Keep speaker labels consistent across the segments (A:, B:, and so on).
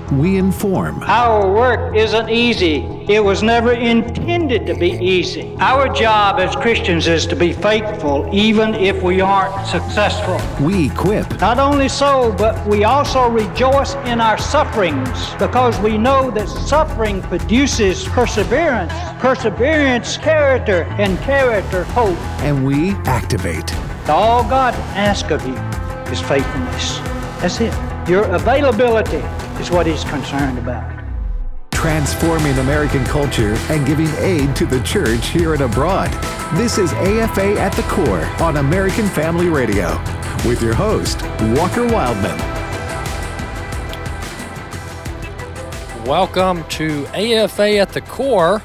A: We inform.
B: Our work isn't easy. It was never intended to be easy. Our job as Christians is to be faithful even if we aren't successful.
A: We equip.
B: Not only so, but we also rejoice in our sufferings because we know that suffering produces perseverance. Perseverance, character, and character, hope.
A: And we activate.
B: All God asks of you is faithfulness. That's it. Your availability is what He's concerned about.
A: Transforming American culture and giving aid to the church here and abroad. This is AFA at the Core on American Family Radio with your host, Walker Wildman.
C: Welcome to AFA at the Core.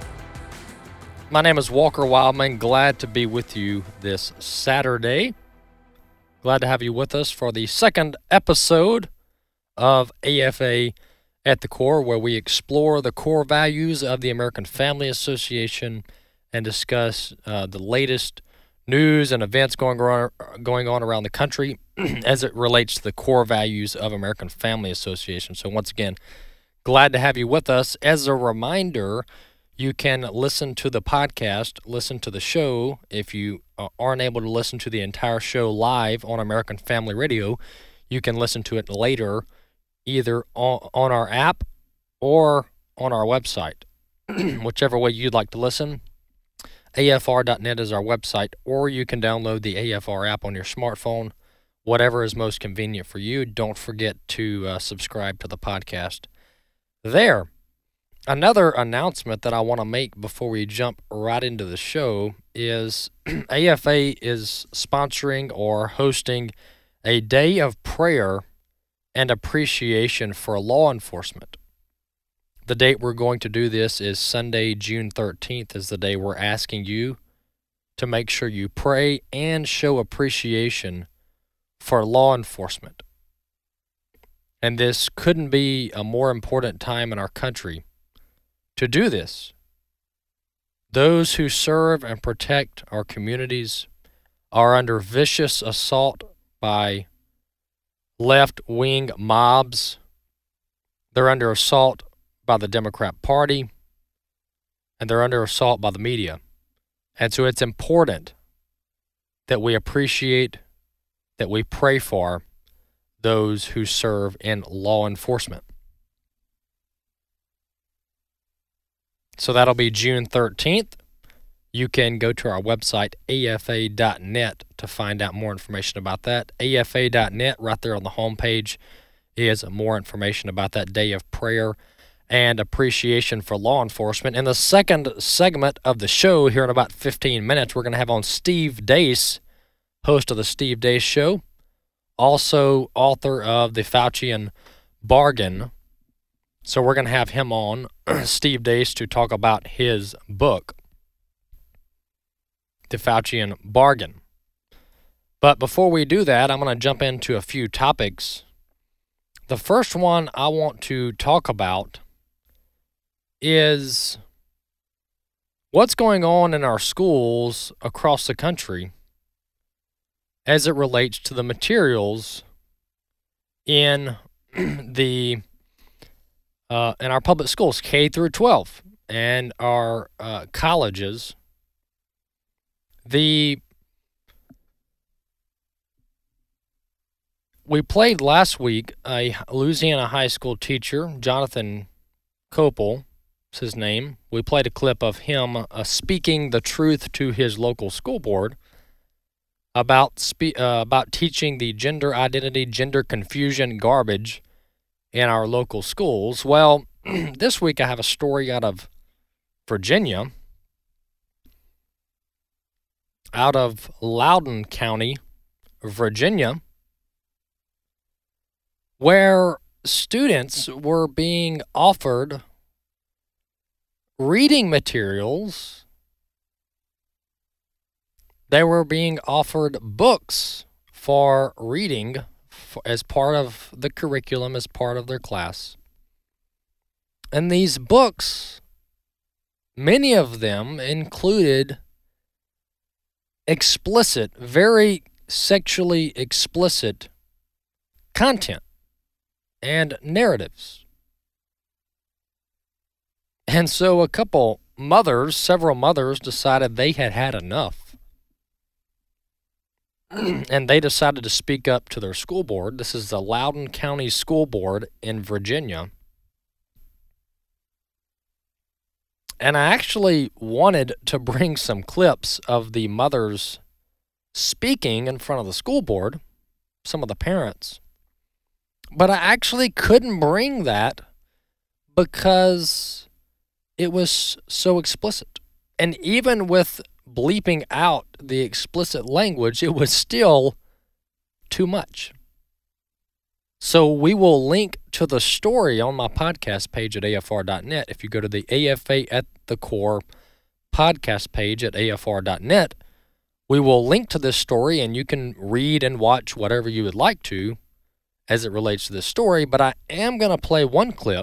C: My name is Walker Wildman. Glad to be with you this Saturday. Glad to have you with us for the second episode of AFA at the Core, where we explore the core values of the American Family Association and discuss the latest news and events going on around the country as it relates to the core values of American Family Association. So once again, glad to have you with us. As a reminder, you can listen to the podcast, listen to the show. If you aren't able to listen to the entire show live on American Family Radio, you can listen to it later, either on our app or on our website. Whichever way you'd like to listen, afr.net is our website, or you can download the AFR app on your smartphone, whatever is most convenient for you. Don't forget to subscribe to the podcast there. Another announcement that I want to make before we jump right into the show is AFA is sponsoring or hosting a day of prayer and appreciation for law enforcement. The date we're going to do this is Sunday, June 13th, is the day we're asking you to make sure you pray and show appreciation for law enforcement. And this couldn't be a more important time in our country to do this. Those who serve and protect our communities are under vicious assault by left-wing mobs. They're under assault by the Democrat Party, and they're under assault by the media. And so it's important that we appreciate, that we pray for those who serve in law enforcement. So that'll be June 13th. You can go to our website, afa.net, to find out more information about that. afa.net, right there on the homepage, is more information about that day of prayer and appreciation for law enforcement. In the second segment of the show, here in about 15 minutes, we're going to have on Steve Deace, host of the Steve Deace Show, also author of The Faucian Bargain. So we're going to have him on, Steve Deace, to talk about his book, The Faucian Bargain. But before we do that, I'm going to jump into a few topics. The first one I want to talk about is what's going on in our schools across the country as it relates to the materials in in our public schools, K through 12, and our colleges. We played last week a Louisiana high school teacher, Jonathan Copel, is his name. We played a clip of him speaking the truth to his local school board about teaching the gender identity, gender confusion garbage in our local schools. Well, this week I have a story out of Virginia, out of Loudoun County, Virginia, where students were being offered reading materials. They were being offered books for reading as part of the curriculum, as part of their class. And these books, many of them included explicit, very sexually explicit content and narratives. And so several mothers decided they had had enough. And they decided to speak up to their school board. This is the Loudoun County School Board in Virginia. And I actually wanted to bring some clips of the mothers speaking in front of the school board, some of the parents. But I actually couldn't bring that because it was so explicit. And even with bleeping out the explicit language, it was still too much. So we will link to the story on my podcast page at afr.net. If you go to the AFA at the Core podcast page at afr.net, we will link to this story, and you can read and watch whatever you would like to as it relates to this story. But I am going to play one clip.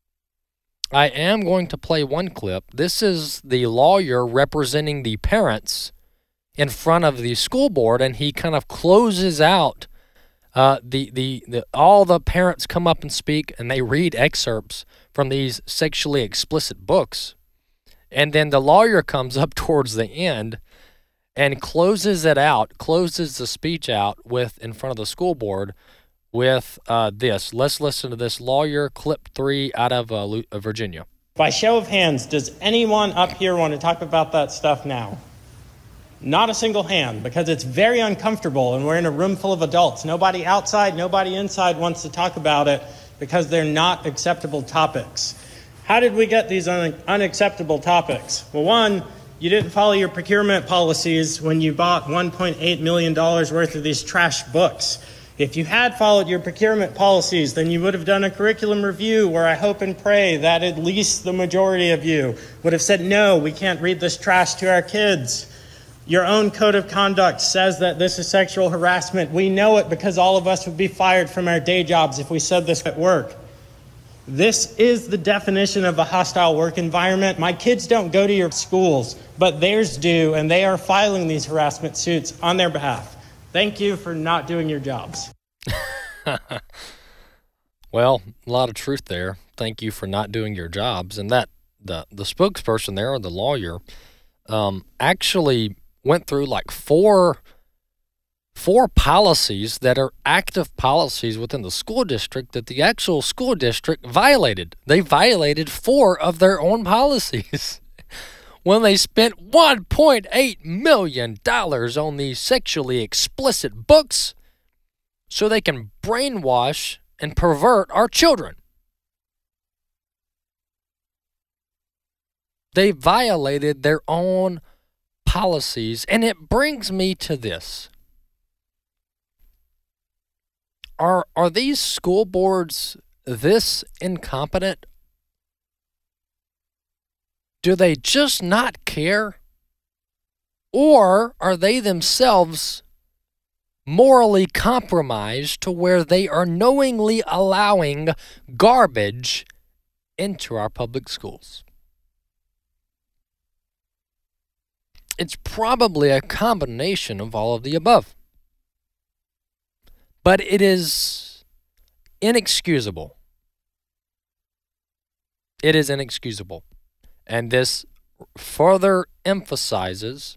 C: This is the lawyer representing the parents in front of the school board, and he kind of closes out all the parents come up and speak, and they read excerpts from these sexually explicit books. And then the lawyer comes up towards the end and closes the speech out in front of the school board with this. Let's listen to this lawyer, clip 3 out of Virginia.
D: By show of hands, does anyone up here want to talk about that stuff now? Not a single hand, because it's very uncomfortable and we're in a room full of adults. Nobody outside, nobody inside wants to talk about it because they're not acceptable topics. How did we get these unacceptable topics? Well, one, you didn't follow your procurement policies when you bought $1.8 million worth of these trash books. If you had followed your procurement policies, then you would have done a curriculum review where I hope and pray that at least the majority of you would have said, no, we can't read this trash to our kids. Your own code of conduct says that this is sexual harassment. We know it because all of us would be fired from our day jobs if we said this at work. This is the definition of a hostile work environment. My kids don't go to your schools, but theirs do, and they are filing these harassment suits on their behalf. Thank you for not doing your jobs.
C: Well, a lot of truth there. Thank you for not doing your jobs. And that the spokesperson there, or the lawyer, actually went through like four policies that are active policies within the school district that the actual school district violated. They violated 4 of their own policies when they spent $1.8 million on these sexually explicit books so they can brainwash and pervert our children. They violated their own policies, and it brings me to this. Are these school boards this incompetent? Do they just not care? Or are they themselves morally compromised to where they are knowingly allowing garbage into our public schools? It's probably a combination of all of the above. But it is inexcusable. It is inexcusable. And this further notes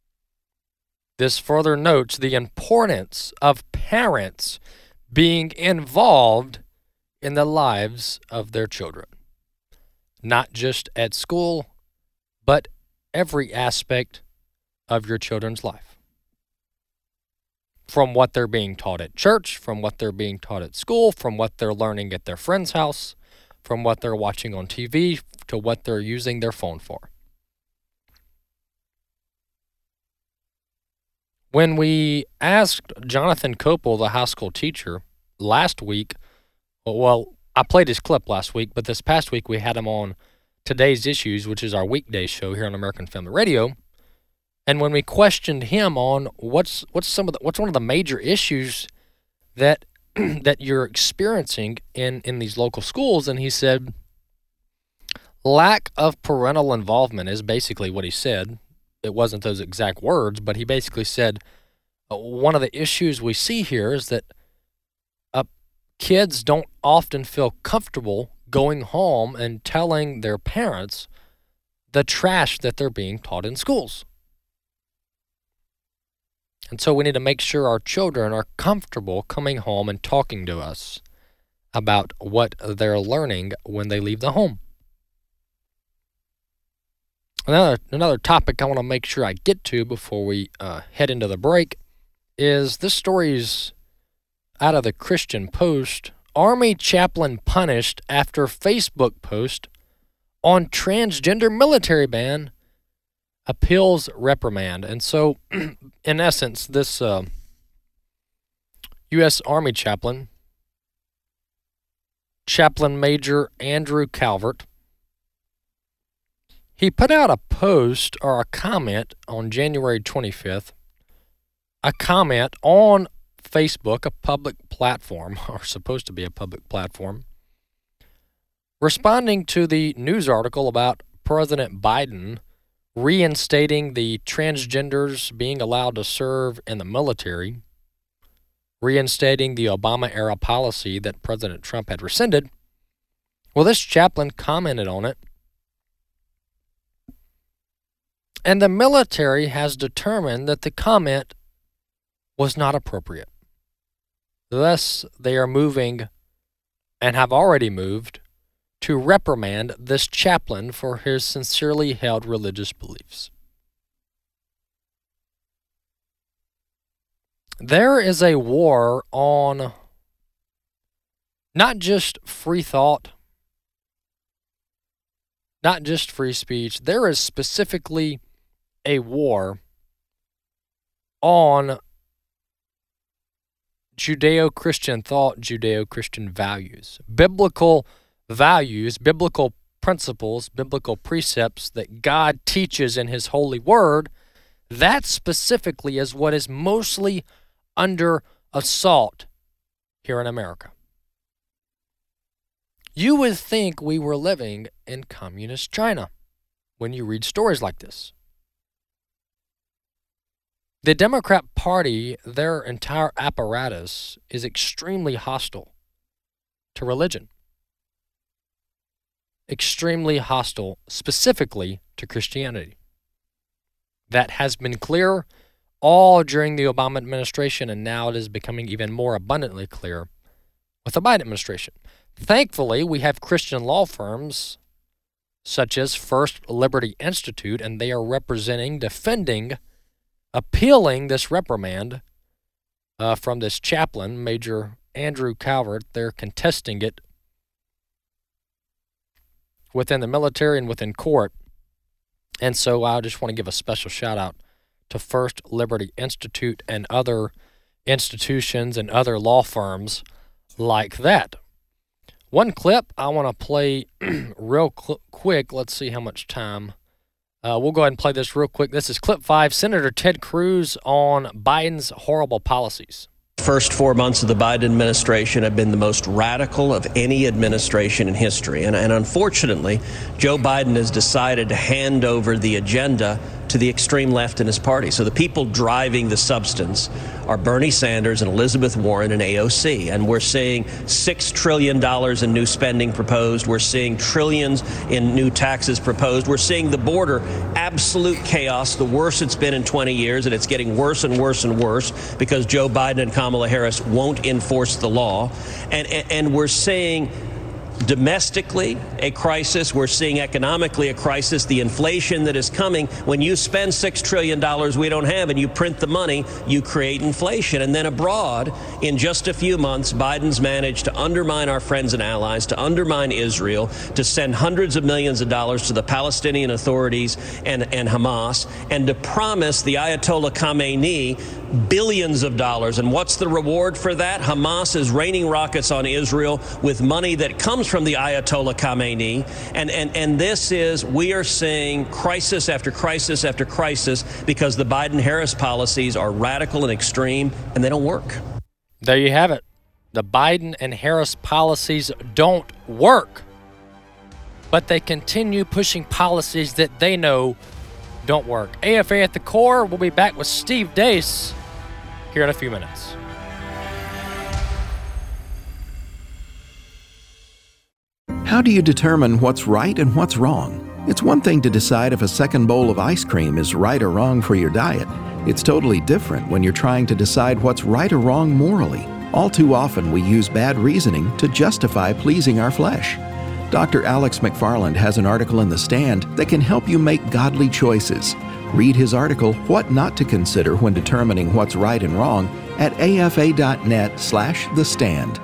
C: the importance of parents being involved in the lives of their children. Not just at school, but every aspect of your children's life. From what they're being taught at church, from what they're being taught at school, from what they're learning at their friend's house, from what they're watching on TV, to what they're using their phone for. When we asked Jonathan Copel, the high school teacher, last week, well, I played his clip last week, but this past week we had him on Today's Issues, which is our weekday show here on American Family Radio. And when we questioned him on what's one of the major issues that that you're experiencing in these local schools, and he said lack of parental involvement is basically what he said. It wasn't those exact words, but he basically said one of the issues we see here is that kids don't often feel comfortable going home and telling their parents the trash that they're being taught in schools. And so we need to make sure our children are comfortable coming home and talking to us about what they're learning when they leave the home. Another topic I want to make sure I get to before we head into the break is this story's out of the Christian Post. Army chaplain punished after Facebook post on transgender military ban appeals reprimand. And so, in essence, this U.S. Army chaplain Major Andrew Calvert, he put out a post or a comment on January 25th, a comment on Facebook, a public platform, or supposed to be a public platform, responding to the news article about President Biden reinstating the transgenders being allowed to serve in the military, reinstating the Obama-era policy that President Trump had rescinded. Well, this chaplain commented on it, and the military has determined that the comment was not appropriate. Thus, they are moving, and have already moved, to reprimand this chaplain for his sincerely held religious beliefs. There is a war on not just free thought, not just free speech. There is specifically a war on Judeo-Christian thought, Judeo-Christian values, biblical principles, biblical precepts that God teaches in His holy word. That specifically is what is mostly under assault here in America. You would think we were living in communist China when you read stories like this. The Democrat Party, their entire apparatus, is extremely hostile to religion. Extremely hostile specifically to Christianity. That has been clear all during the Obama administration, and now it is becoming even more abundantly clear with the Biden administration. Thankfully, we have Christian law firms such as First Liberty Institute, and they are representing, defending, appealing this reprimand from this chaplain, Major Andrew Calvert. They're contesting it within the military and within court. And so I just want to give a special shout out to First Liberty Institute and other institutions and other law firms like that. One clip I want to play real quick. Let's see how much time. We'll go ahead and play this real quick. This is clip 5, Senator Ted Cruz on Biden's horrible policies.
E: First 4 months of the Biden administration have been the most radical of any administration in history. And unfortunately, Joe Biden has decided to hand over the agenda to the extreme left in his party. So the people driving the substance are Bernie Sanders and Elizabeth Warren and AOC. And we're seeing $6 trillion in new spending proposed. We're seeing trillions in new taxes proposed. We're seeing the border absolute chaos, the worst it's been in 20 years. And it's getting worse and worse and worse because Joe Biden and Kamala Harris won't enforce the law. And we're seeing domestically a crisis. We're seeing economically a crisis. The inflation that is coming. When you spend $6 trillion we don't have and you print the money, you create inflation. And then abroad, in just a few months, Biden's managed to undermine our friends and allies, to undermine Israel, to send hundreds of millions of dollars to the Palestinian authorities and Hamas, and to promise the Ayatollah Khamenei billions of dollars. And what's the reward for that? Hamas is raining rockets on Israel with money that comes from the Ayatollah Khamenei. And this is, we are seeing crisis after crisis after crisis because the Biden-Harris policies are radical and extreme, and they don't work.
C: There you have it. The Biden and Harris policies don't work. But they continue pushing policies that they know don't work. AFA at the Core. We'll be back with Steve Deace here in a few minutes.
F: How do you determine what's right and what's wrong? It's one thing to decide if a second bowl of ice cream is right or wrong for your diet. It's totally different when you're trying to decide what's right or wrong morally. All too often we use bad reasoning to justify pleasing our flesh. Dr. Alex McFarland has an article in The Stand that can help you make godly choices. Read his article, What Not to Consider When Determining What's Right and Wrong, at afa.net/thestand.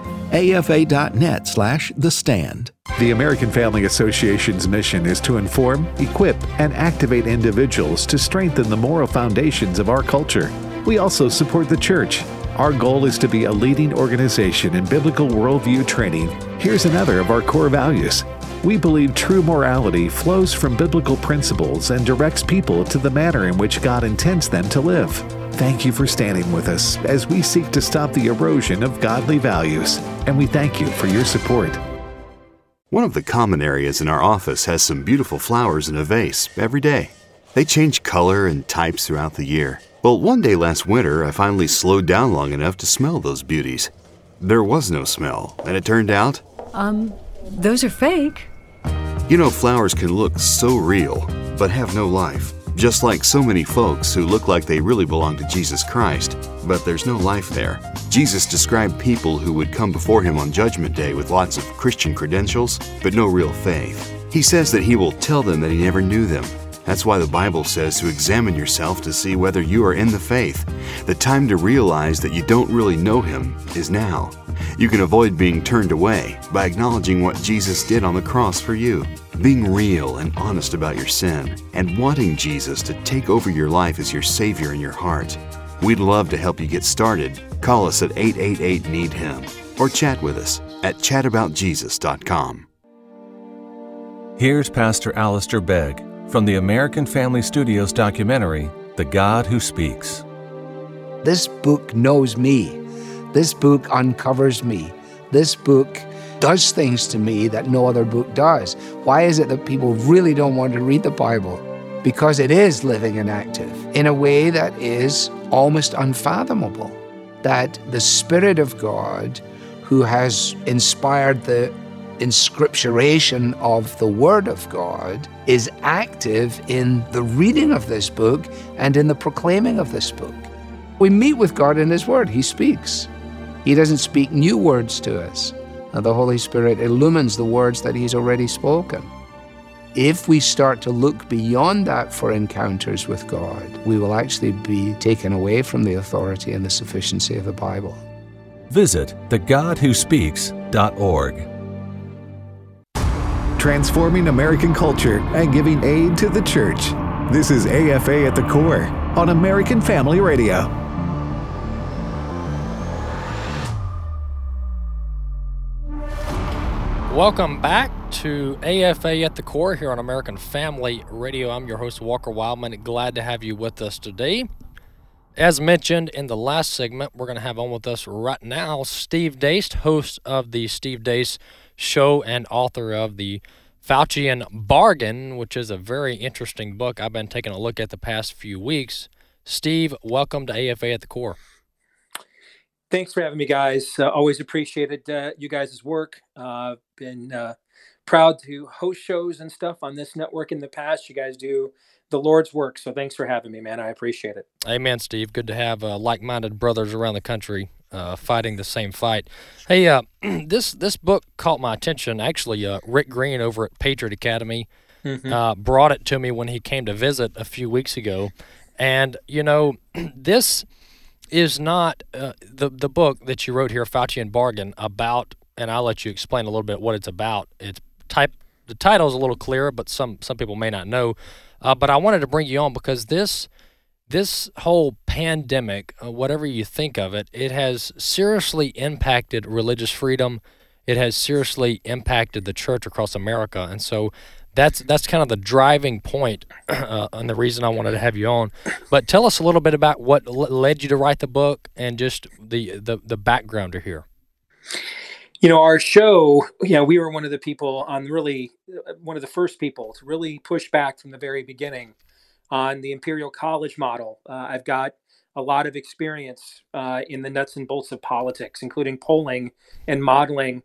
F: afa.net/thestand.
A: The American Family Association's mission is to inform, equip, and activate individuals to strengthen the moral foundations of our culture. We also support the church. Our goal is to be a leading organization in biblical worldview training. Here's another of our core values. We believe true morality flows from biblical principles and directs people to the manner in which God intends them to live. Thank you for standing with us as we seek to stop the erosion of godly values, and we thank you for your support.
G: One of the common areas in our office has some beautiful flowers in a vase every day. They change color and types throughout the year. Well, one day last winter, I finally slowed down long enough to smell those beauties. There was no smell, and it turned out...
H: Those are fake.
G: You know, flowers can look so real, but have no life. Just like so many folks who look like they really belong to Jesus Christ, but there's no life there. Jesus described people who would come before him on Judgment Day with lots of Christian credentials, but no real faith. He says that he will tell them that he never knew them. That's why the Bible says to examine yourself to see whether you are in the faith. The time to realize that you don't really know him is now. You can avoid being turned away by acknowledging what Jesus did on the cross for you, being real and honest about your sin, and wanting Jesus to take over your life as your Savior in your heart. We'd love to help you get started. Call us at 888-NEED-HIM or chat with us at chataboutjesus.com.
I: Here's Pastor Alistair Begg from the American Family Studios documentary, The God Who Speaks.
J: This book knows me. This book uncovers me. This book does things to me that no other book does. Why is it that people really don't want to read the Bible? Because it is living and active in a way that is almost unfathomable. That the Spirit of God, who has inspired the inscripturation of the Word of God, is active in the reading of this book and in the proclaiming of this book. We meet with God in His Word. He speaks. He doesn't speak new words to us. And the Holy Spirit illumines the words that He's already spoken. If we start to look beyond that for encounters with God, we will actually be taken away from the authority and the sufficiency of the Bible.
I: Visit thegodwhospeaks.org.
A: Transforming American culture and giving aid to the church. This is AFA at the Core on American Family Radio.
C: Welcome back to AFA at the Core here on American Family Radio. I'm your host, Walker Wildman. Glad to have you with us today. As mentioned in the last segment, we're going to have on with us right now Steve Deace, host of the Steve Deace Show and author of the Faucian Bargain, which is a very interesting book I've been taking a look at the past few weeks. Steve, welcome to AFA at the Core.
K: Thanks for having me, guys. Always appreciated you guys' work. Been proud to host shows and stuff on this network in the past. You guys do the Lord's work, so thanks for having me, man. I appreciate it.
C: Amen, Steve. Good to have like-minded brothers around the country fighting the same fight. Hey, this book caught my attention. Actually, Rick Green over at Patriot Academy brought it to me when he came to visit a few weeks ago. And, you know, this is not the book that you wrote here, Faucian Bargain, about, and I'll let you explain a little bit what it's about. The title is a little clearer, but some people may not know. But I wanted to bring you on because this whole pandemic, whatever you think of it, it has seriously impacted religious freedom. It has seriously impacted the church across America, and so that's kind of the driving point and the reason I wanted to have you on. But tell us a little bit about what led you to write the book and just the background here.
K: You know, our show, we were one of the people one of the first people to really push back from the very beginning on the Imperial College model. I've got a lot of experience in the nuts and bolts of politics, including polling and modeling.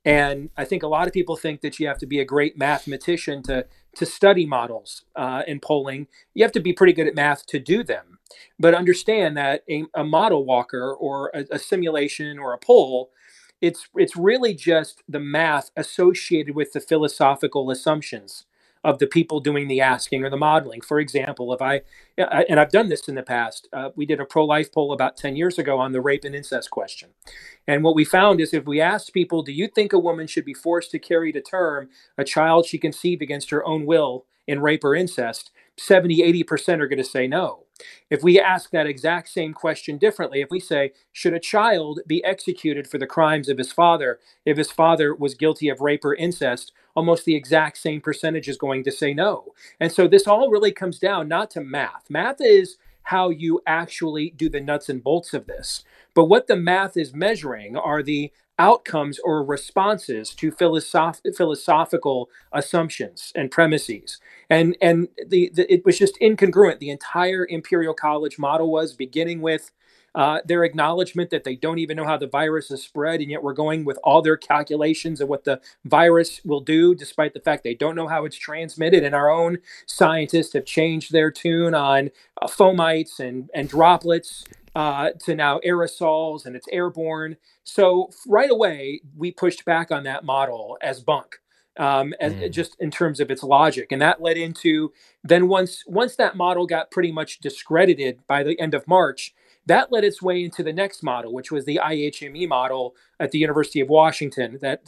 K: And I think a lot of people think that you have to be a great mathematician to study models in polling. You have to be pretty good at math to do them. But understand that a model walker or a simulation or a poll, it's really just the math associated with the philosophical assumptions of the people doing the asking or the modeling. For example, and I've done this in the past, we did a pro-life poll about 10 years ago on the rape and incest question. And what we found is if we asked people, do you think a woman should be forced to carry to term a child she conceived against her own will in rape or incest, 70, 80% are going to say no. If we ask that exact same question differently, if we say, should a child be executed for the crimes of his father if his father was guilty of rape or incest, almost the exact same percentage is going to say no. And so this all really comes down not to math. Math is how you actually do the nuts and bolts of this. But what the math is measuring are the outcomes or responses to philosophical assumptions and premises. And it was just incongruent. The entire Imperial College model was beginning with their acknowledgement that they don't even know how the virus is spread, and yet we're going with all their calculations of what the virus will do, despite the fact they don't know how it's transmitted. And our own scientists have changed their tune on fomites and droplets to now aerosols, and it's airborne. So right away, we pushed back on that model as bunk. Just in terms of its logic. And that led into then once that model got pretty much discredited by the end of March, that led its way into the next model, which was the IHME model at the University of Washington that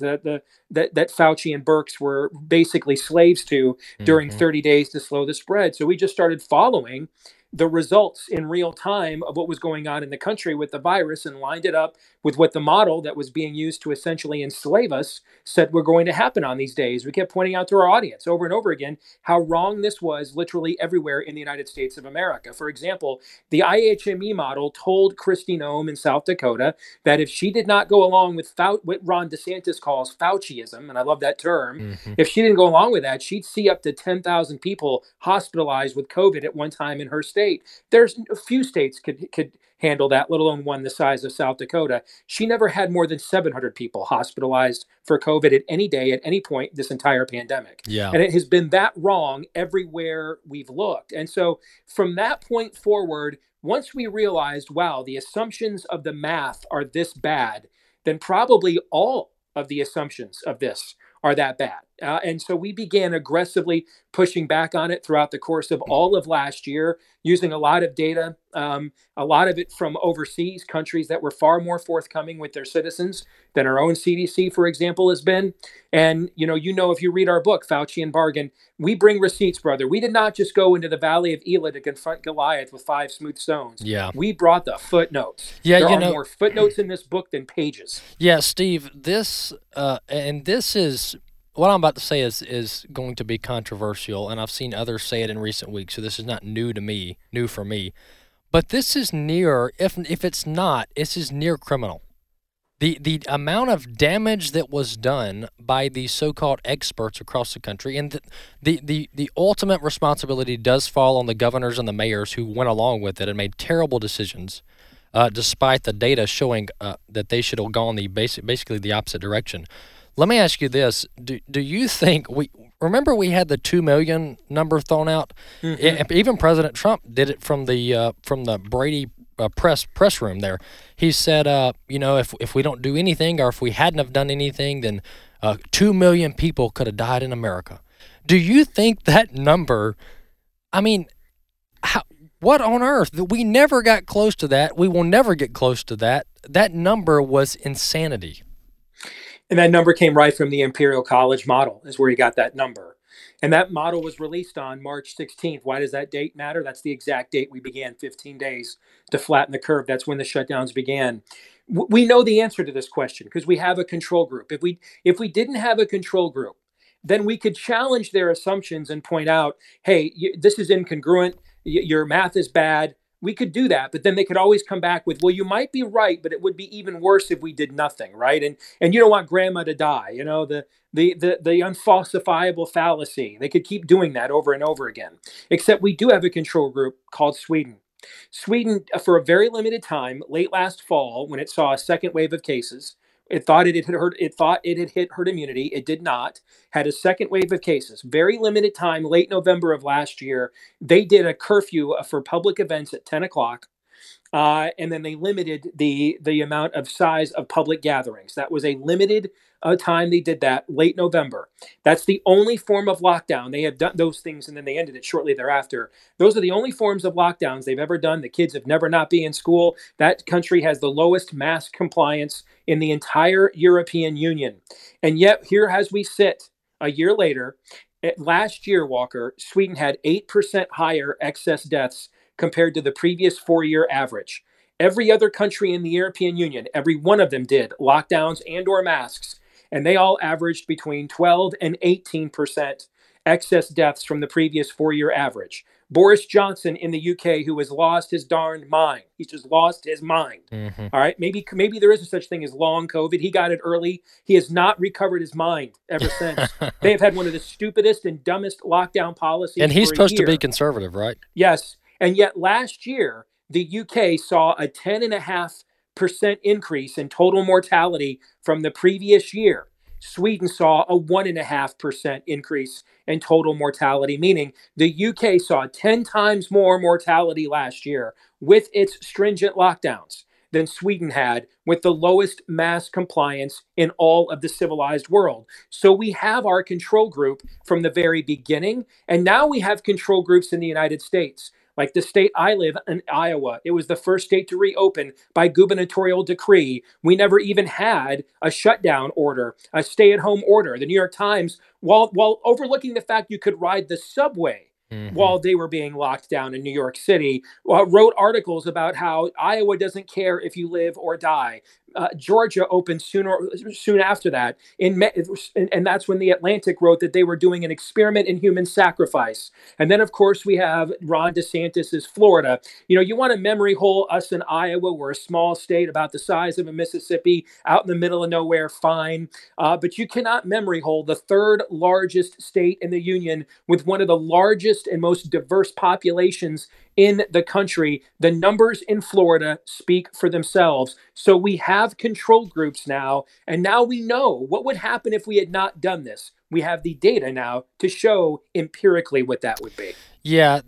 K: Fauci and Birx were basically slaves to during 30 days to slow the spread. So we just started following the results in real time of what was going on in the country with the virus and lined it up with what the model that was being used to essentially enslave us said were going to happen on these days. We kept pointing out to our audience over and over again how wrong this was literally everywhere in the United States of America. For example, the IHME model told Kristi Noem in South Dakota that if she did not go along with what Ron DeSantis calls Fauciism, and I love that term, if she didn't go along with that, she'd see up to 10,000 people hospitalized with COVID at one time in her state. There's a few states could handle that, let alone one the size of South Dakota. She never had more than 700 people hospitalized for COVID at any day, at any point this entire pandemic.
C: Yeah.
K: And it has been that wrong everywhere we've looked. And so from that point forward, once we realized, wow, the assumptions of the math are this bad, then probably all of the assumptions of this are that bad. And so we began aggressively pushing back on it throughout the course of all of last year, using a lot of data, a lot of it from overseas, countries that were far more forthcoming with their citizens than our own CDC, for example, has been. And, you know, if you read our book, Fauci and Bargain, we bring receipts, brother. We did not just go into the Valley of Elah to confront Goliath with 5 smooth stones.
C: Yeah.
K: We brought the footnotes.
C: Yeah,
K: there are more footnotes in this book than pages.
C: Yeah, Steve, this is... What I'm about to say is going to be controversial, and I've seen others say it in recent weeks, so this is not new for me. But this is near, if it's not, this is near criminal. The amount of damage that was done by the so-called experts across the country, and the ultimate responsibility does fall on the governors and the mayors who went along with it and made terrible decisions, despite the data showing that they should have gone basically the opposite direction. Let me ask you this. Do you think we had the 2 million number thrown out? Mm-hmm. Even President Trump did it from the Brady press room there. He said, if we don't do anything, or if we hadn't have done anything, then 2 million people could have died in America. Do you think that number, what on earth? We never got close to that. We will never get close to that. That number was insanity.
K: And that number came right from the Imperial College model, is where he got that number. And that model was released on March 16th. Why does that date matter? That's the exact date we began 15 days to flatten the curve. That's when the shutdowns began. We know the answer to this question because we have a control group. If we didn't have a control group, then we could challenge their assumptions and point out, hey, this is incongruent. Your math is bad. We could do that, but then they could always come back with, well, you might be right, but it would be even worse if we did nothing, right? And you don't want grandma to die, the unfalsifiable fallacy. They could keep doing that over and over again. Except we do have a control group called Sweden. Sweden, for a very limited time, late last fall, when it saw a second wave of cases, It thought it had hit herd immunity. It did not. Had a second wave of cases. Very limited time, late November of last year, they did a curfew for public events at 10 o'clock. And then they limited the amount of size of public gatherings. That was a limited time they did that, late November. That's the only form of lockdown. They have done those things, and then they ended it shortly thereafter. Those are the only forms of lockdowns they've ever done. The kids have never not been in school. That country has the lowest mask compliance in the entire European Union. And yet, here as we sit a year later, last year, Walker, Sweden had 8% higher excess deaths compared to the previous 4-year average. Every other country in the European Union, every one of them did lockdowns and or masks, and they all averaged between 12 and 18% excess deaths from the previous 4-year average. Boris Johnson in the UK, who has lost his darned mind. He's just lost his mind. Mm-hmm. All right. Maybe there is a such thing as long COVID. He got it early. He has not recovered his mind ever since. They have had one of the stupidest and dumbest lockdown policies.
C: And he's supposed to be conservative, right?
K: Yes. And yet last year, the UK saw a 10.5% increase in total mortality from the previous year. Sweden saw a 1.5% increase in total mortality, meaning the UK saw 10 times more mortality last year with its stringent lockdowns than Sweden had with the lowest mask compliance in all of the civilized world. So we have our control group from the very beginning, and now we have control groups in the United States. Like the state I live in, Iowa, it was the first state to reopen by gubernatorial decree. We never even had a shutdown order, a stay-at-home order. The New York Times, while overlooking the fact you could ride the subway while they were being locked down in New York City, wrote articles about how Iowa doesn't care if you live or die. Georgia opened soon after that, and that's when The Atlantic wrote that they were doing an experiment in human sacrifice. And then, of course, we have Ron DeSantis's Florida. You know, you want to memory hole us in Iowa. We're a small state about the size of a Mississippi, out in the middle of nowhere, fine. But you cannot memory hole the third largest state in the union with one of the largest and most diverse populations in the country. The numbers in Florida speak for themselves. So we have control groups now, and now we know what would happen if we had not done this. We have the data now to show empirically what that would be.
C: Yeah,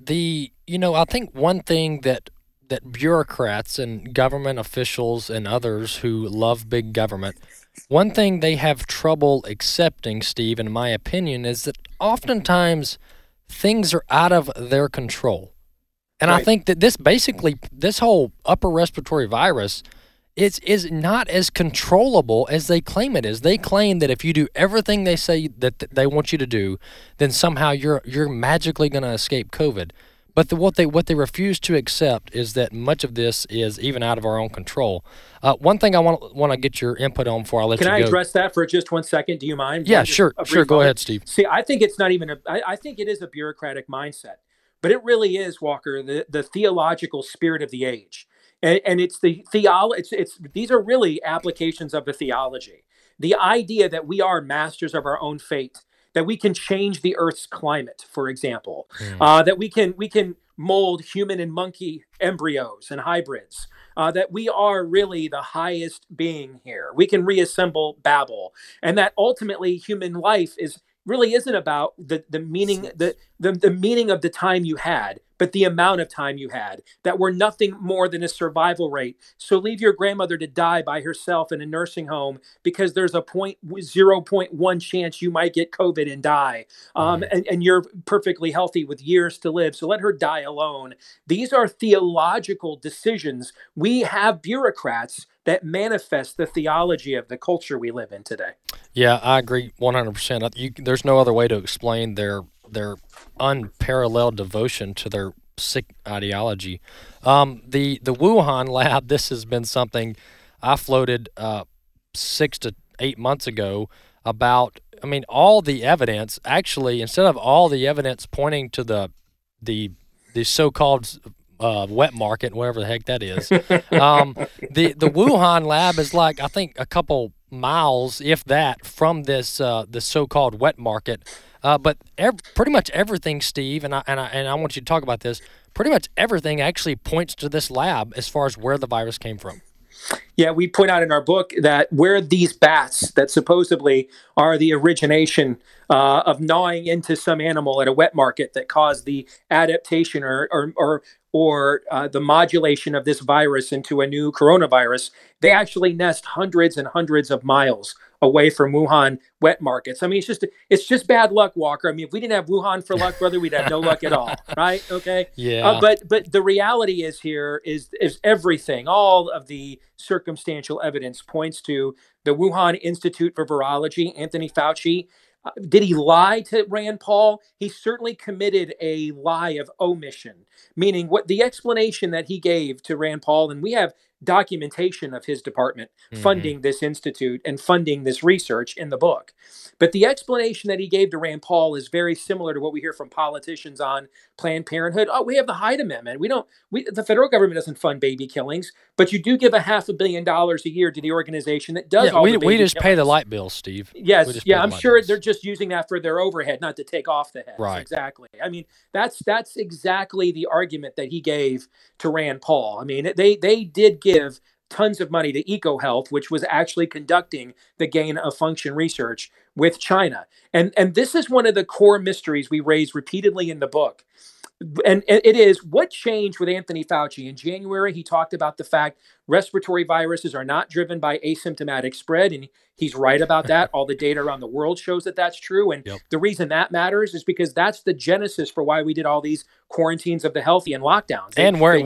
C: I think one thing that bureaucrats and government officials and others who love big government, one thing they have trouble accepting, Steve, in my opinion, is that oftentimes things are out of their control. And right. I think that this whole upper respiratory virus is not as controllable as they claim it is. They claim that if you do everything they say that they want you to do, then somehow you're magically going to escape COVID. But what they refuse to accept is that much of this is even out of our own control. One thing I want to get your input on before I let you go.
K: Can I address that for just 1 second? Do you mind?
C: Yeah, sure. Go ahead, Steve.
K: See, I think it's not even I think it is a bureaucratic mindset. But it really is, Walker, the theological spirit of the age. And it's the theology. These are really applications of the theology. The idea that we are masters of our own fate, that we can change the Earth's climate, for example, that we can mold human and monkey embryos and hybrids, that we are really the highest being here. We can reassemble Babel, and that ultimately human life really isn't about the meaning the meaning of the time you had, but the amount of time you had, that we're nothing more than a survival rate. So leave your grandmother to die by herself in a nursing home because there's a 0.1 chance you might get COVID and die. And you're perfectly healthy with years to live. So let her die alone. These are theological decisions. We have bureaucrats that manifest the theology of the culture we live in today.
C: Yeah, I agree 100%. There's no other way to explain their unparalleled devotion to their sick ideology. The Wuhan lab, this has been something I floated 6 to 8 months ago about. I mean, all the evidence, actually, instead of all the evidence pointing to the so-called wet market, whatever the heck that is, the Wuhan lab is like, I think, a couple miles, if that, from this the so-called wet market. But pretty much everything, Steve, and I want you to talk about this. Pretty much everything actually points to this lab as far as where the virus came from.
K: Yeah, we point out in our book that where these bats that supposedly are the origination of gnawing into some animal at a wet market that caused the adaptation or the modulation of this virus into a new coronavirus, they actually nest hundreds and hundreds of miles away from Wuhan wet markets. I mean, it's just bad luck, Walker. I mean, if we didn't have Wuhan for luck, brother, we'd have no luck at all, right? Okay.
C: Yeah.
K: But the reality is here is everything, all of the circumstantial evidence points to the Wuhan Institute for Virology, Anthony Fauci. Did he lie to Rand Paul? He certainly committed a lie of omission, meaning what the explanation that he gave to Rand Paul, and we have documentation of his department funding this institute and funding this research in the book. But the explanation that he gave to Rand Paul is very similar to what we hear from politicians on Planned Parenthood. Oh, we have the Hyde Amendment. The federal government doesn't fund baby killings, but you do give $500 million a year to the organization that does all the baby
C: we just
K: killings.
C: Pay the light bills, Steve.
K: Yes, I'm sure they're just using that for their overhead, not to take off the heads.
C: Right.
K: Exactly. I mean, that's exactly the argument that he gave to Rand Paul. I mean, they did give tons of money to EcoHealth, which was actually conducting the gain of function research with China. And this is one of the core mysteries we raise repeatedly in the book. And it is what changed with Anthony Fauci. In January, he talked about the fact respiratory viruses are not driven by asymptomatic spread. And he's right about that. All the data around the world shows that that's true. And the reason that matters is because that's the genesis for why we did all these quarantines of the healthy and lockdowns.
C: And wearing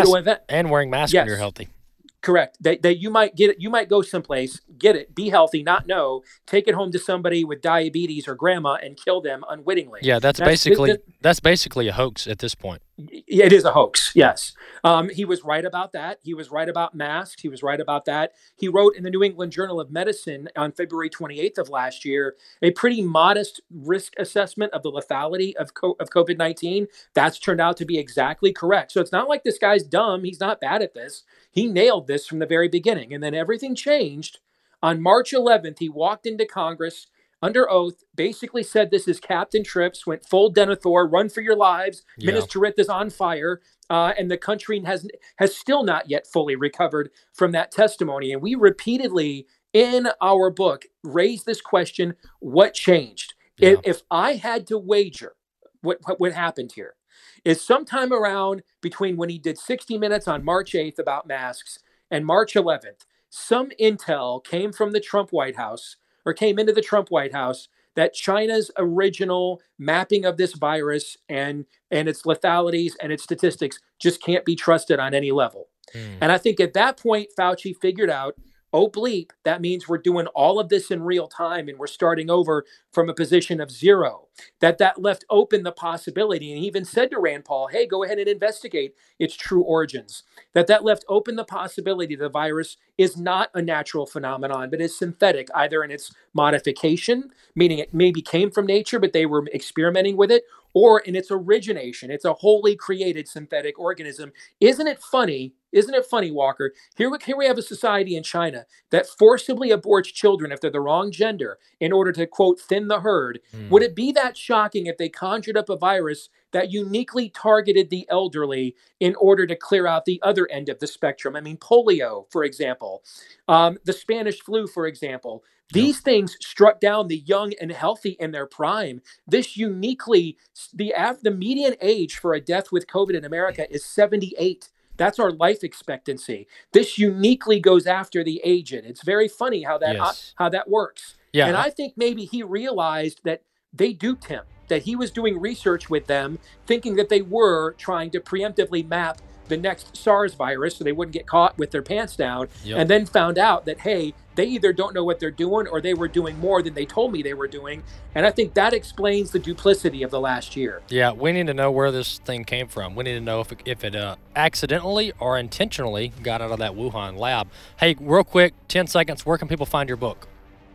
C: masks when you're healthy.
K: Correct. That you might get it. You might go someplace, get it, be healthy, not know, take it home to somebody with diabetes or grandma and kill them unwittingly.
C: Yeah, that's basically a hoax at this point.
K: It is a hoax. Yes. He was right about that. He was right about masks. He was right about that. He wrote in the New England Journal of Medicine on February 28th of last year, a pretty modest risk assessment of the lethality of COVID-19. That's turned out to be exactly correct. So it's not like this guy's dumb. He's not bad at this. He nailed this from the very beginning. And then everything changed. On March 11th, he walked into Congress under oath, basically said this is Captain Trips, went full Denethor, run for your lives. Yeah. Minas Tirith is on fire. And the country has still not yet fully recovered from that testimony. And we repeatedly in our book raised this question, what changed? Yeah. If I had to wager what happened here is sometime around between when he did 60 Minutes on March 8th about masks and March 11th, some intel came from the Trump White House or came into the Trump White House that China's original mapping of this virus and its lethalities and its statistics just can't be trusted on any level. And I think at that point, Fauci figured out, oh, bleep, that means we're doing all of this in real time and we're starting over from a position of zero. That left open the possibility, and he even said to Rand Paul, hey, go ahead and investigate its true origins. That left open the possibility the virus is not a natural phenomenon, but is synthetic, either in its modification, meaning it maybe came from nature, but they were experimenting with it, or in its origination. It's a wholly created synthetic organism. Isn't it funny, Walker? Here we have a society in China that forcibly aborts children if they're the wrong gender in order to, quote, thin the herd. Would it be that shocking if they conjured up a virus that uniquely targeted the elderly in order to clear out the other end of the spectrum? I mean, polio, for example, the Spanish flu, for example. These things struck down the young and healthy in their prime. This uniquely, the median age for a death with COVID in America is 78. That's our life expectancy. This uniquely goes after the aged. It's very funny how that works. Yeah. And I think maybe he realized that they duped him, that he was doing research with them, thinking that they were trying to preemptively map the next SARS virus so they wouldn't get caught with their pants down, and then found out that, hey, they either don't know what they're doing or they were doing more than they told me they were doing. And I think that explains the duplicity of the last year.
C: Yeah, we need to know where this thing came from. We need to know if it accidentally or intentionally got out of that Wuhan lab. Hey, real quick, 10 seconds, where can people find your book?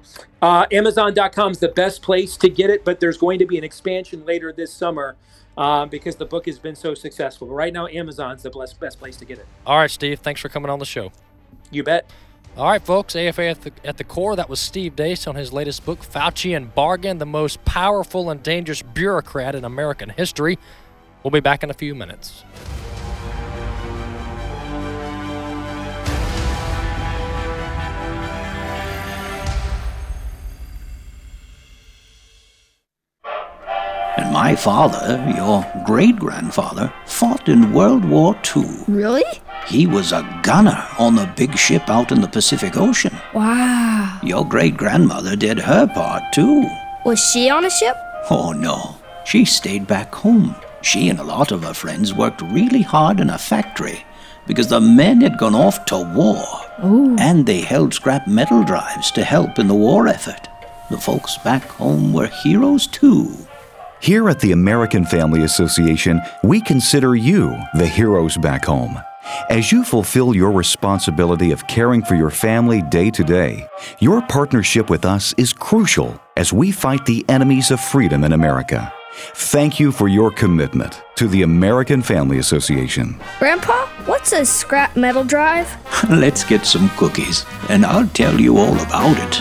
K: Amazon.com is the best place to get it, but there's going to be an expansion later this summer because the book has been so successful. But right now, Amazon's the best place to get it.
C: All right, Steve, thanks for coming on the show.
K: You bet.
C: All right, folks, AFA at the core. That was Steve Deace on his latest book, Fauci and Bargain, the most powerful and dangerous bureaucrat in American history. We'll be back in a few minutes.
L: And my father, your great-grandfather, fought in World War II.
M: Really?
L: He was a gunner on the big ship out in the Pacific Ocean.
M: Wow.
L: Your great-grandmother did her part, too.
M: Was she on a ship?
L: Oh, no. She stayed back home. She and a lot of her friends worked really hard in a factory because the men had gone off to war.
M: Ooh.
L: And they held scrap metal drives to help in the war effort. The folks back home were heroes, too.
N: Here at the American Family Association, we consider you the heroes back home. As you fulfill your responsibility of caring for your family day to day, your partnership with us is crucial as we fight the enemies of freedom in America. Thank you for your commitment to the American Family Association.
M: Grandpa, what's a scrap metal drive?
L: Let's get some cookies, and I'll tell you all about it.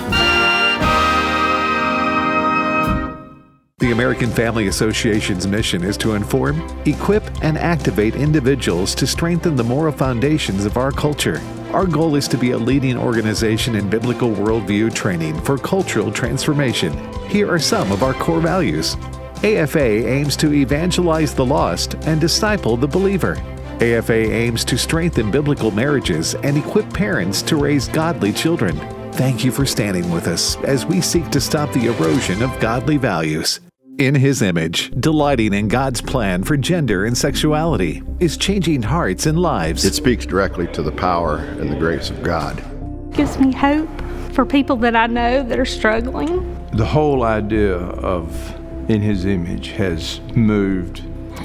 A: The American Family Association's mission is to inform, equip, and activate individuals to strengthen the moral foundations of our culture. Our goal is to be a leading organization in biblical worldview training for cultural transformation. Here are some of our core values. AFA aims to evangelize the lost and disciple the believer. AFA aims to strengthen biblical marriages and equip parents to raise godly children. Thank you for standing with us as we seek to stop the erosion of godly values. In His image, delighting in God's plan for gender and sexuality is changing hearts and lives.
O: It speaks directly to the power and the grace of God.
P: Gives me hope for people that I know that are struggling.
Q: The whole idea of In His image has moved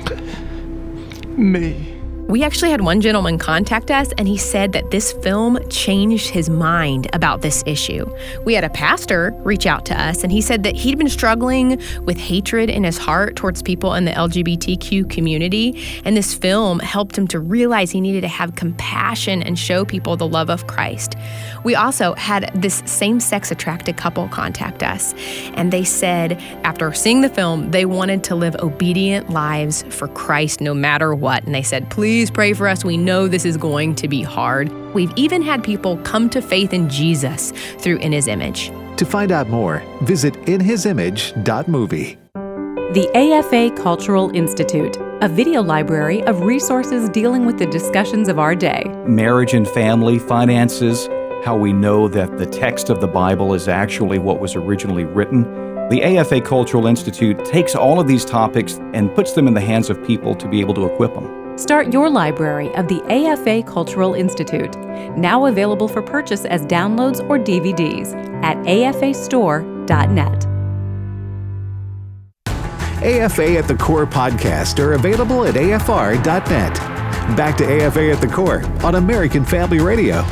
Q: me.
R: We actually had one gentleman contact us, and he said that this film changed his mind about this issue. We had a pastor reach out to us, and he said that he'd been struggling with hatred in his heart towards people in the LGBTQ community, and this film helped him to realize he needed to have compassion and show people the love of Christ. We also had this same-sex attracted couple contact us, and they said after seeing the film, they wanted to live obedient lives for Christ no matter what, and they said, please pray for us. We know this is going to be hard. We've even had people come to faith in Jesus through In His Image.
A: To find out more, visit inhisimage.movie.
S: The AFA Cultural Institute, a video library of resources dealing with the discussions of our day.
T: Marriage and family, finances, how we know that the text of the Bible is actually what was originally written. The AFA Cultural Institute takes all of these topics and puts them in the hands of people to be able to equip them.
S: Start your library of the AFA Cultural Institute, now available for purchase as downloads or DVDs at afastore.net.
A: AFA at the Core podcasts are available at afr.net. Back to AFA at the Core on American Family Radio.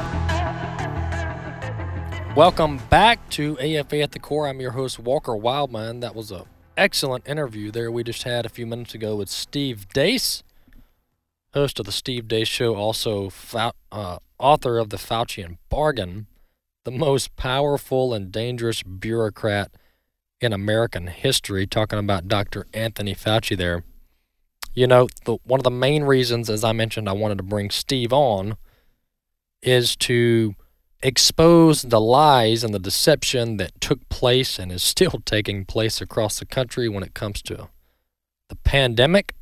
C: Welcome back to AFA at the Core. I'm your host, Walker Wildman. That was an excellent interview there we just had a few minutes ago with Steve Deace, host of the Steve Deace Show, also author of The Faucian Bargain, the most powerful and dangerous bureaucrat in American history, talking about Dr. Anthony Fauci there. You know, one of the main reasons, as I mentioned, I wanted to bring Steve on is to expose the lies and the deception that took place and is still taking place across the country when it comes to the pandemic,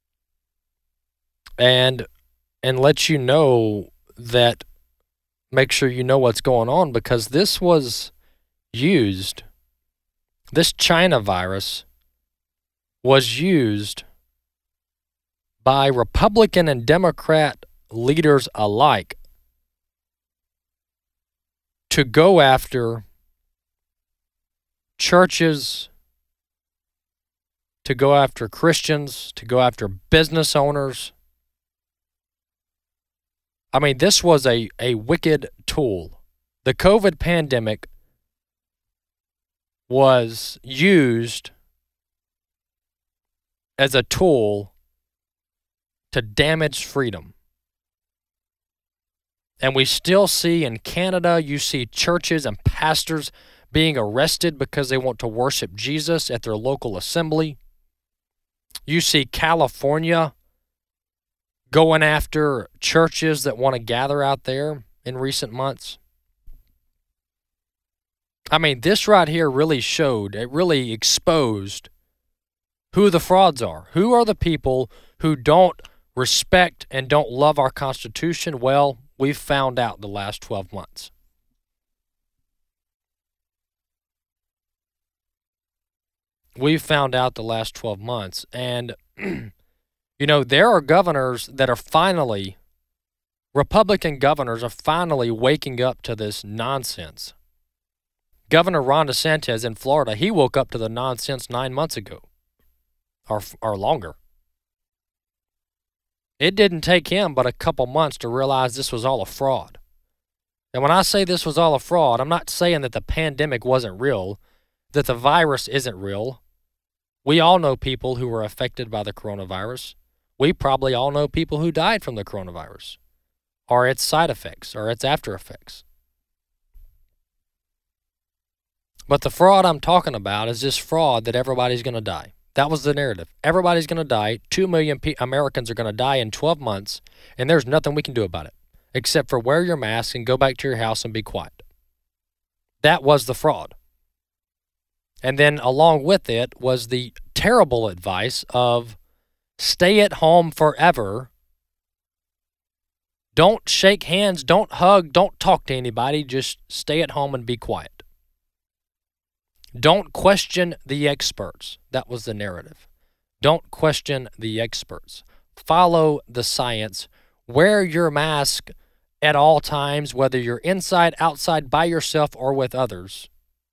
C: and let you know that, make sure you know what's going on, because this was used, this China virus was used by Republican and Democrat leaders alike to go after churches, to go after Christians, to go after business owners. I mean, this was a wicked tool. The COVID pandemic was used as a tool to damage freedom. And we still see in Canada, you see churches and pastors being arrested because they want to worship Jesus at their local assembly. You see California going after churches that want to gather out there in recent months. I mean, this right here really showed, it really exposed who the frauds are. Who are the people who don't respect and don't love our Constitution? Well, we've found out the last 12 months. We've found out the last 12 months. And, there are governors that are finally, Republican governors are finally waking up to this nonsense. Governor Ron DeSantis in Florida, he woke up to the nonsense 9 months ago, or longer. It didn't take him but a couple months to realize this was all a fraud. And when I say this was all a fraud, I'm not saying that the pandemic wasn't real, that the virus isn't real. We all know people who were affected by the coronavirus. We probably all know people who died from the coronavirus, or its side effects, or its after effects. But the fraud I'm talking about is this fraud that everybody's going to die. That was the narrative. Everybody's going to die. 2 million Americans are going to die in 12 months, and there's nothing we can do about it, except for wear your mask and go back to your house and be quiet. That was the fraud. And then along with it was the terrible advice of stay at home forever. Don't shake hands, don't hug, don't talk to anybody, just stay at home and be quiet. Don't question the experts. That was the narrative. Don't question the experts. Follow the science. Wear your mask at all times, whether you're inside, outside, by yourself, or with others.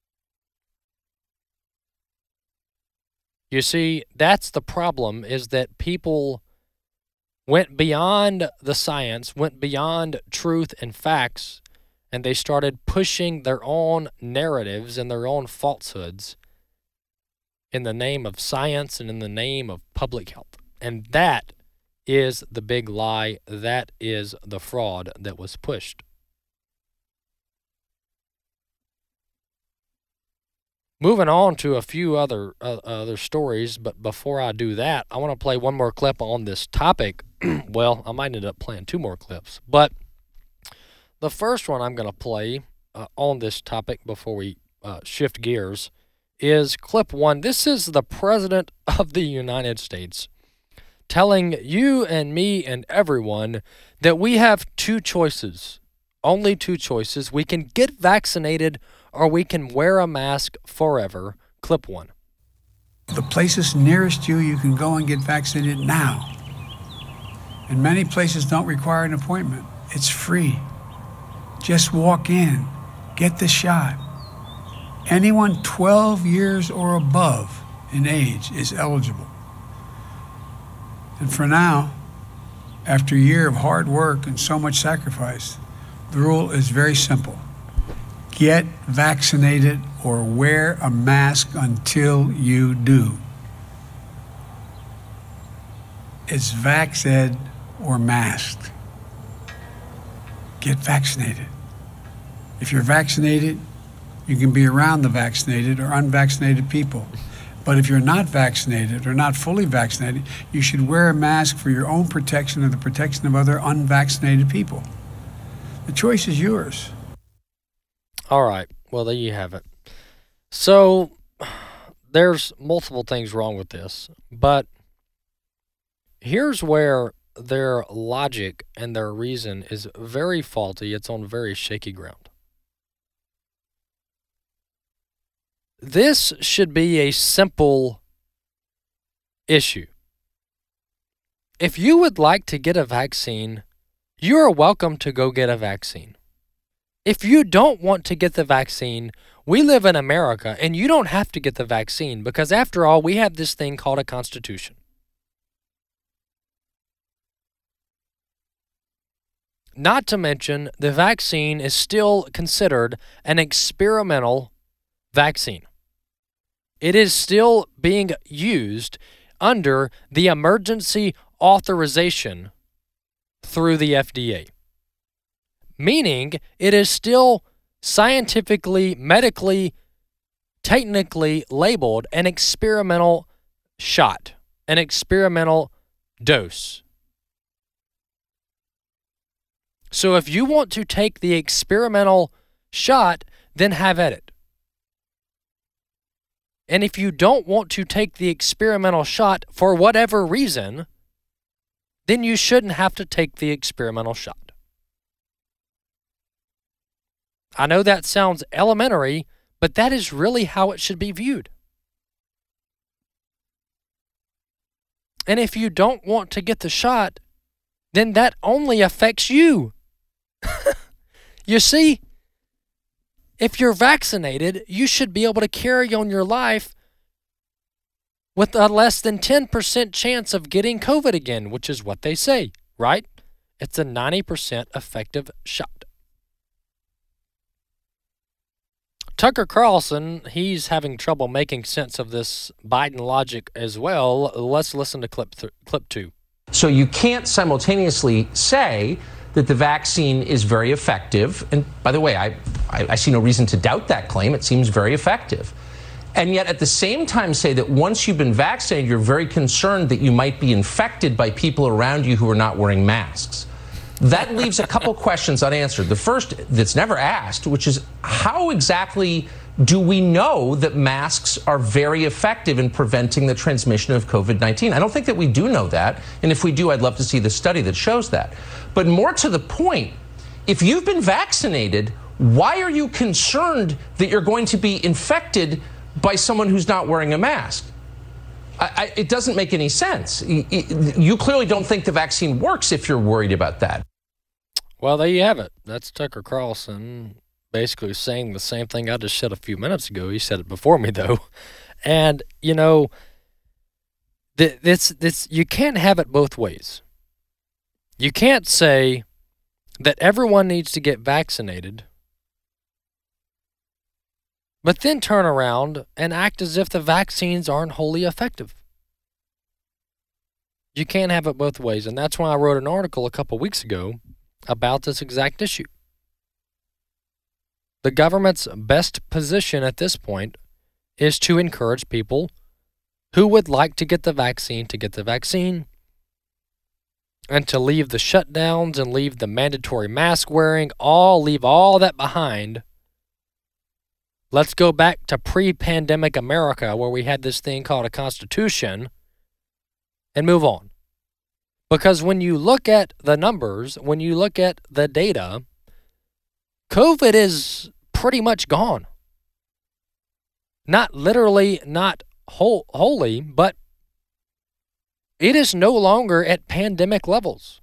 C: You see, that's the problem, is that people went beyond the science, went beyond truth and facts, and they started pushing their own narratives and their own falsehoods in the name of science and in the name of public health. And that is the big lie. That is the fraud that was pushed. Moving on to a few other stories, but before I do that, I want to play one more clip on this topic. Well, I might end up playing 2 more clips, but the first one I'm going to play on this topic before we shift gears is clip 1. This is the President of the United States telling you and me and everyone that we have 2 choices, only 2 choices. We can get vaccinated or we can wear a mask forever. Clip 1.
U: The places nearest you, you can go and get vaccinated now. And many places don't require an appointment. It's free. Just walk in, get the shot. Anyone 12 years or above in age is eligible. And for now, after a year of hard work and so much sacrifice, the rule is very simple. Get vaccinated or wear a mask until you do. It's vax-ed or masked. Get vaccinated. If you're vaccinated, you can be around the vaccinated or unvaccinated people. But if you're not vaccinated or not fully vaccinated, you should wear a mask for your own protection and the protection of other unvaccinated people. The choice is yours.
C: All right. Well, there you have it. So there's multiple things wrong with this, but here's where their logic and their reason is very faulty. It's on very shaky ground. This should be a simple issue. If you would like to get a vaccine, you are welcome to go get a vaccine. If you don't want to get the vaccine, we live in America and you don't have to get the vaccine because after all, we have this thing called a Constitution. Not to mention, the vaccine is still considered an experimental vaccine. It is still being used under the emergency authorization through the FDA, meaning it is still scientifically, medically, technically labeled an experimental shot, an experimental dose. So if you want to take the experimental shot, then have at it. And if you don't want to take the experimental shot for whatever reason, then you shouldn't have to take the experimental shot. I know that sounds elementary, but that is really how it should be viewed. And if you don't want to get the shot, then that only affects you. You see, if you're vaccinated, you should be able to carry on your life with a less than 10% chance of getting COVID again, which is what they say, right? It's a 90% effective shot. Tucker Carlson, he's having trouble making sense of this Biden logic as well. Let's listen to clip 2.
B: So you can't simultaneously say that the vaccine is very effective. And by the way, I see no reason to doubt that claim. It seems very effective. And yet at the same time say that once you've been vaccinated, you're very concerned that you might be infected by people around you who are not wearing masks. That leaves a couple questions unanswered. The first that's never asked, which is how exactly do we know that masks are very effective in preventing the transmission of COVID-19? I don't think that we do know that. And if we do, I'd love to see the study that shows that. But more to the point, if you've been vaccinated, why are you concerned that you're going to be infected by someone who's not wearing a mask? It doesn't make any sense. You clearly don't think the vaccine works if you're worried about that.
C: Well, there you have it. That's Tucker Carlson basically saying the same thing I just said a few minutes ago. He said it before me, though. And, you know, this you can't have it both ways. You can't say that everyone needs to get vaccinated, but then turn around and act as if the vaccines aren't wholly effective. You can't have it both ways, and that's why I wrote an article a couple weeks ago about this exact issue. The government's best position at this point is to encourage people who would like to get the vaccine to get the vaccine, and to leave the shutdowns and leave the mandatory mask wearing, leave all that behind. Let's go back to pre-pandemic America where we had this thing called a Constitution and move on. Because when you look at the numbers, when you look at the data, COVID is pretty much gone. Not literally, not wholly, but it is no longer at pandemic levels.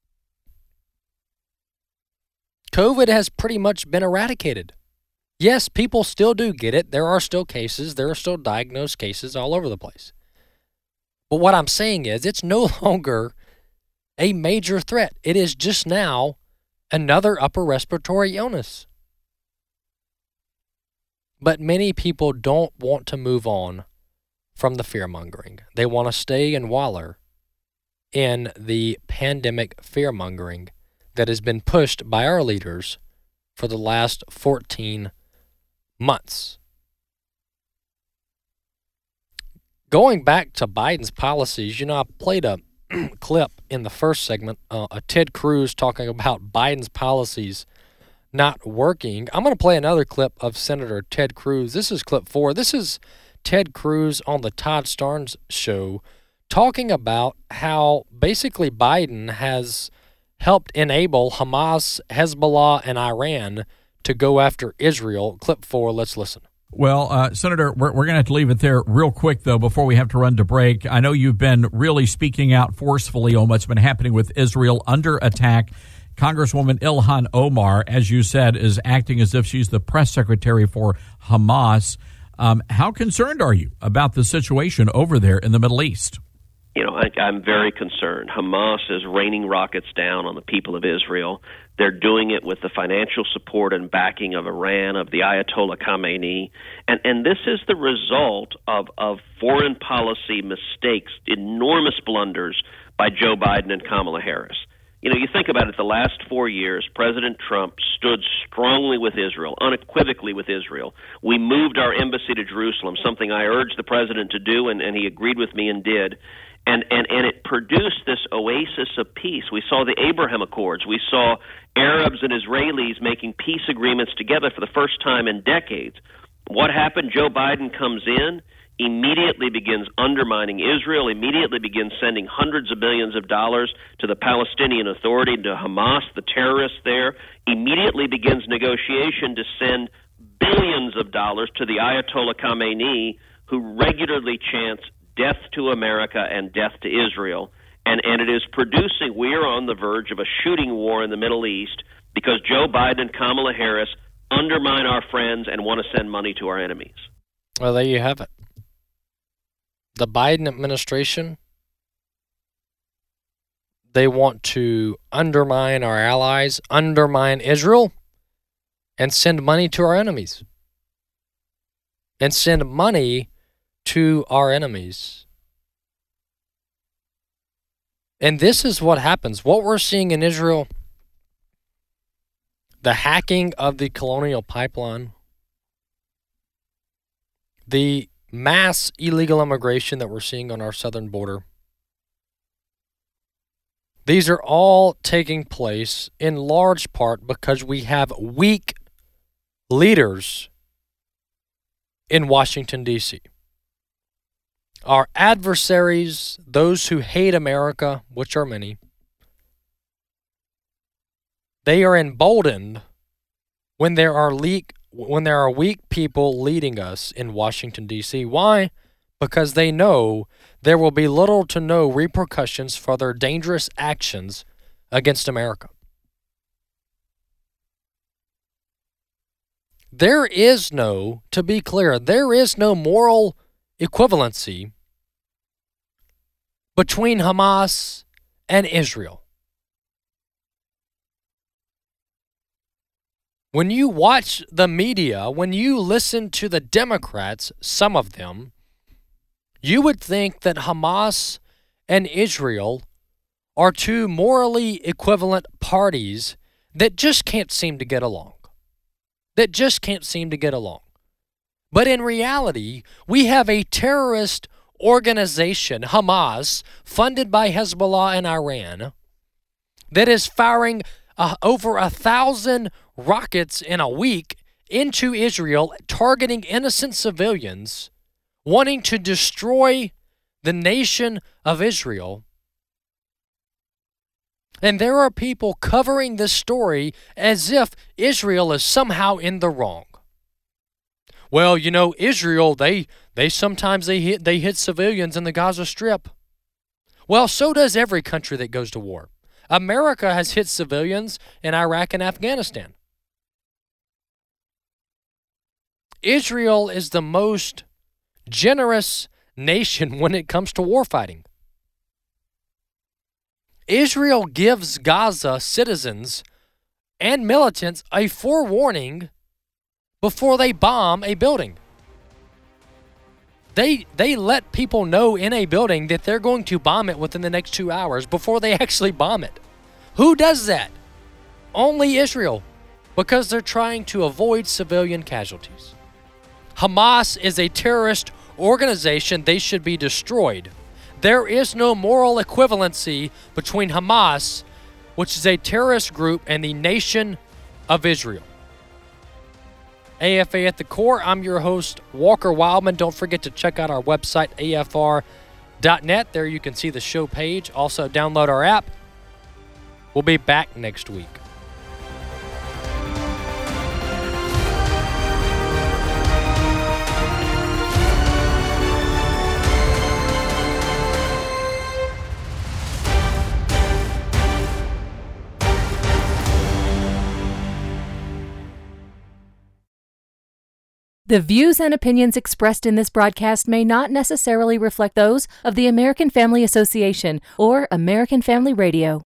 C: COVID has pretty much been eradicated. Yes, people still do get it. There are still cases. There are still diagnosed cases all over the place. But what I'm saying is it's no longer a major threat. It is just now another upper respiratory illness. But many people don't want to move on from the fear-mongering. They want to stay and wallow in the pandemic fear-mongering that has been pushed by our leaders for the last 14 months. Going back to Biden's policies, you know, I played a clip in the first segment, Ted Cruz talking about Biden's policies not working. I'm going to play another clip of Senator Ted Cruz. This is clip 4. This is Ted Cruz on the Todd Starnes show talking about how basically Biden has helped enable Hamas, Hezbollah, and Iran to go after Israel. Clip 4, let's listen.
V: Well, Senator, we're going to have to leave it there real quick, though, before we have to run to break. I know you've been really speaking out forcefully on what's been happening with Israel under attack. Congresswoman Ilhan Omar, as you said, is acting as if she's the press secretary for Hamas. How concerned are you about the situation over there in the Middle East?
E: You know, I'm very concerned. Hamas is raining rockets down on the people of Israel. They're doing it with the financial support and backing of Iran, of the Ayatollah Khamenei. And this is the result of foreign policy mistakes, enormous blunders by Joe Biden and Kamala Harris. You know, you think about it, the last 4 years, President Trump stood strongly with Israel, unequivocally with Israel. We moved our embassy to Jerusalem, something I urged the president to do, and he agreed with me and did. And it produced this oasis of peace. We saw the Abraham Accords. We saw Arabs and Israelis making peace agreements together for the first time in decades. What happened? Joe Biden comes in. immediately begins undermining Israel, immediately begins sending hundreds of millions of dollars to the Palestinian Authority, to Hamas, the terrorists there, immediately begins negotiation to send billions of dollars to the Ayatollah Khamenei, who regularly chants death to America and death to Israel. And it is producing, we are on the verge of a shooting war in the Middle East because Joe Biden and Kamala Harris undermine our friends and want to send money to our enemies.
C: Well, there you have it. The Biden administration, they want to undermine our allies, undermine Israel, and send money to our enemies. And send money to our enemies. And this is what happens. What we're seeing in Israel, the hacking of the Colonial Pipeline, the mass illegal immigration that we're seeing on our southern border, these are all taking place in large part because we have weak leaders in Washington, D.C. Our adversaries, those who hate America, which are many, they are emboldened when there are weak people leading us in Washington, D.C. Why? Because they know there will be little to no repercussions for their dangerous actions against America. To be clear, there is no moral equivalency between Hamas and Israel. When you watch the media, when you listen to the Democrats, some of them, you would think that Hamas and Israel are two morally equivalent parties that just can't seem to get along. But in reality, we have a terrorist organization, Hamas, funded by Hezbollah and Iran, that is firing over 1,000 rockets in a week into Israel, targeting innocent civilians, wanting to destroy the nation of Israel. And there are people covering this story as if Israel is somehow in the wrong. Well, you know, Israel, they sometimes hit civilians in the Gaza Strip. Well, so does every country that goes to war. America has hit civilians in Iraq and Afghanistan. Israel is the most generous nation when it comes to warfighting. Israel gives Gaza citizens and militants a forewarning before they bomb a building. They let people know in a building that they're going to bomb it within the next 2 hours before they actually bomb it. Who does that? Only Israel, because they're trying to avoid civilian casualties. Hamas is a terrorist organization. They should be destroyed. There is no moral equivalency between Hamas, which is a terrorist group, and the nation of Israel. AFA at the Core, I'm your host, Walker Wildman. Don't forget to check out our website, afr.net. There you can see the show page. Also, download our app. We'll be back next week.
S: The views and opinions expressed in this broadcast may not necessarily reflect those of the American Family Association or American Family Radio.